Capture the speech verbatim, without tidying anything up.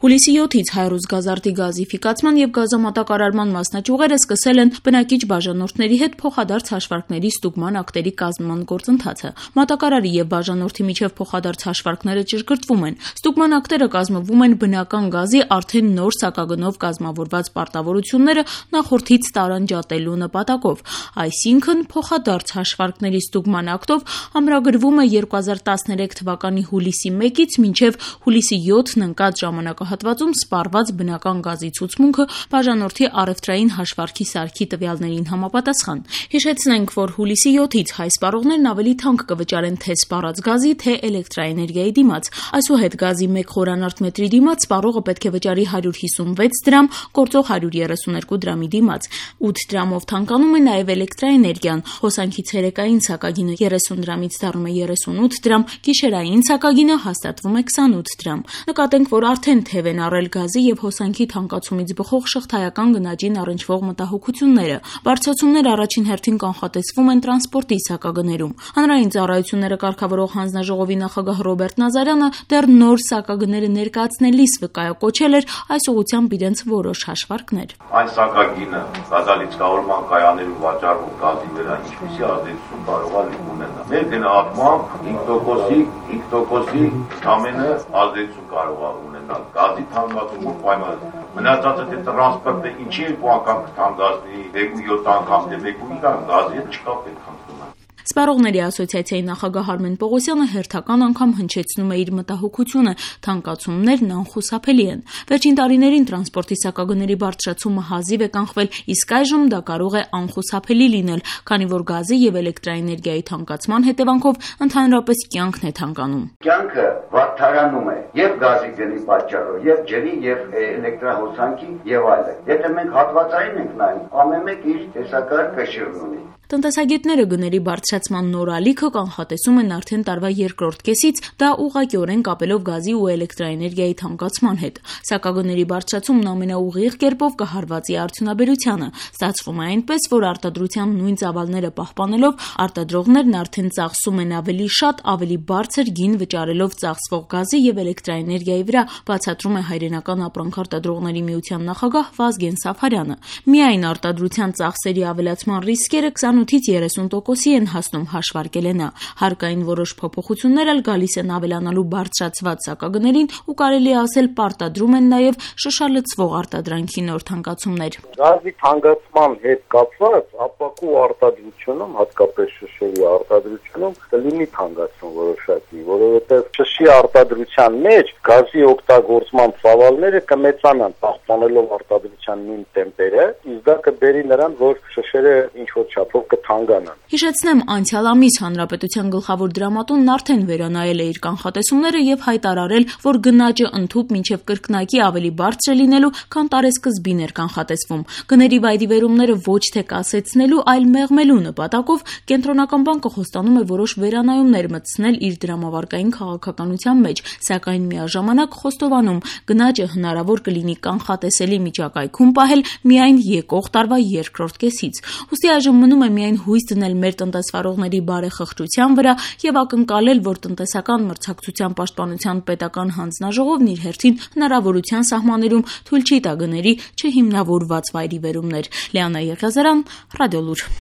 Հուլիսի յոթից Հայրուզ գազարտի գազիֆիկացման եւ գազամատակարարման մասնաճյուղերը սկսել են բնակիչ բաժանորդների հետ փոխադարձ հաշվարկների ստուգման ակտերի կազմման գործընթացը։ Մատակարարի եւ բաժանորդի միջև փոխադարձ հաշվարկները ճշգրտվում են։ Ստուգման ակտերը կազմվում են բնական գազի արդեն նոր սակագնով կազմավորված պարտավորությունները նախորդից տարանջատելու նպատակով։ Այսինքն փոխադարձ հաշվարկների ստուգման ակտով ամրագրվում է երկու հազար տասներեք թվականի հուլիսի մեկից մինչև հուլիսի յոթն ընկած ժամանակահատվածում սպառված բնական գազի ցուցմունքը բաժանորդի առևտրային հաշվարկի սարքի տվյալներին համապատասխան։ Հիշեցնենք, որ հուլիսի յոթից հայ սպառողներն ավելի թանկ կվճարեն թե սպառած գազի, թե էլեկտրաէներգիայի դիմաց։ Այսուհետ գազի մեկ խորանարդ մետրի դիմաց սպառողը պետք է վճարի հարյուր հիսունվեց դրամ, գործող հարյուր երեսուներկու դրամի դիմաց։ ութ դրամով թանկանում է նաև էլեկտրաէներգիան։ Հոսանքի ցերեկային ցակագինը երեսուն դրամից դառնում է երեսունութ դրամ, գիշերային ցակագինը հաստատվում է քսանութ դրամ։ Նկատենք, որ արդեն թև են առել գազի եւ հոսանքի թանկացումից բխող շղթայական գնաճին առնչվող մտահոգությունները։ Բարձրացումները առաջին հերթին կանխատեսվում են տրանսպորտի սակագներում։ Հանրային ծառայությունները կարգավորող հանձնաժողովի նախագահ Ռոբերտ Նազարյանը դեռ նոր սակագները ներկայացնելիս վկայակոչել էր այս ուղղությամբ իրենց որոշ հաշվարկներ։ Այն սակագինը գազալիցքավորման կայաններում վաճառվող գազի վրա ինչպիսի ազդեցություն կարող է ունենալ։ Մեր գնահատմամբ հինգ տոկոսի հինգ տոկոսի ամենը ազդեցություն կարող է ունենալ գազի թանկացումով պայմանագրված։ Մնացածը թե տրանսպորտը ինչի երկու անգամ կթանկացնի, երկու յոթ անգամ թե մեկ ու հինգ անգամ գազի հետ չկա պետք է։ Սպառողների ասոցիացիայի նախագահ Արմեն Պողոսյանը հերթական անգամ հնչեցնում է իր մտահոգությունը՝ թանկացումներն անխուսափելի են։ Վերջին տարիներին տրանսպորտի սակագների բարձրացումը հազիվ է կանխվել, իսկ այժմ դա կարող է անխուսափելի լինել, քանի որ գազի եւ էլեկտրաէներգիայի թանկացման հետևանքով ընդհանրապես կյանքն է թանկանում։ Կյանքը վատթարանում է եւ գազի գնի պատճառով, եւ ջրի եւ էլեկտրահոսանքի եւ այլն։ Եթե մենք հատվածային ենք նայում, ամեն մեկ իր տեսակար կշիռն ունի։ Տնտեսագետները գների բարձրացման նոր ալիքը կանխատեսում են արդեն տարվա երկրորդ կեսից, դա ուղղակիորեն կապելով գազի ու էլեկտրաէներգիայի թանկացման հետ։ Սակագների բարձրացումն ամենաուղիղ կերպով կհարվածի արդյունաբերությանը։ Ստացվում է այնպես, որ արտադրության նույն ծավալները պահպանելով արտադրողներն արդեն ծախսում են ավելի շատ, ավելի բարձր գին վճարելով ծախսվող գազի եւ էլեկտրաէներգիայի վրա, բացատրում է Հայրենական ապրանքարտադրողների միության նախագահ Վազգեն Սաֆարյանը։ Միայն արտադրության ծախսերի ավելացման ռիսկերը քսանութից երեսուն տոկոսի են հասնում, հաշվարկել է նա։ Հարկային որոշ փոփոխություններ էլ գալիս են ավելանալու բարձրացված սակագներին ու կարելի է ասել պարտադրում են նաև շշալցվող արտադրանքի նոր թանկացումներ։ Գազի թանկացման հետ կապված ապակու արտադրությունում, հատկապես շշերի արտադրությունում կլինի թանկացում որոշակի, որովհետև շշի արտադրության մեջ գազի օգտագործման ծավալները կմեծանան, պահպանելով արտադրության նույն տեմպերը, իսկ դա կբերի նրան, որ շշերը ինչ-որ չափով կթանկանան։ Հիշեցնեմ, անցյալ ամիս Հանրապետության գլխավոր դրամատունն արդեն վերանայել է իր կանխատեսումները եւ հայտարարել, որ գնաճը ընդհուպ մինչեւ կրկնակի ավելի բարձր է լինելու, քան տարեսկզբին էր կանխատեսվում։ Գների վայրիվերումները ոչ թե կասեցնելու, այլ մեղմելու նպատակով Կենտրոնական բանկը խոստանում է որոշ վերանայումներ մտցնել իր դրամավարկային քաղաքականության մեջ, սակայն միաժամանակ խոստովանում, գնաճը հնարավոր կլինի կանխատեսելի միջակայքում պահել միայն եկող տարվա երկրորդ կեսից։ Ուստի այժմ մնում է միայն հույս դնել մեր տնտեսվարողների բարեխղճության վրա եւ ակնկալել, որ տնտեսական մրցակցության պաշտպանության պետական հանձնաժողովն իր հերթին հնարավորության սահմաններում թույլ չի տա գների չհիմնավորված վայրիվերումներ։ Լիանա Եղիազարյան, Ռադիոլուր։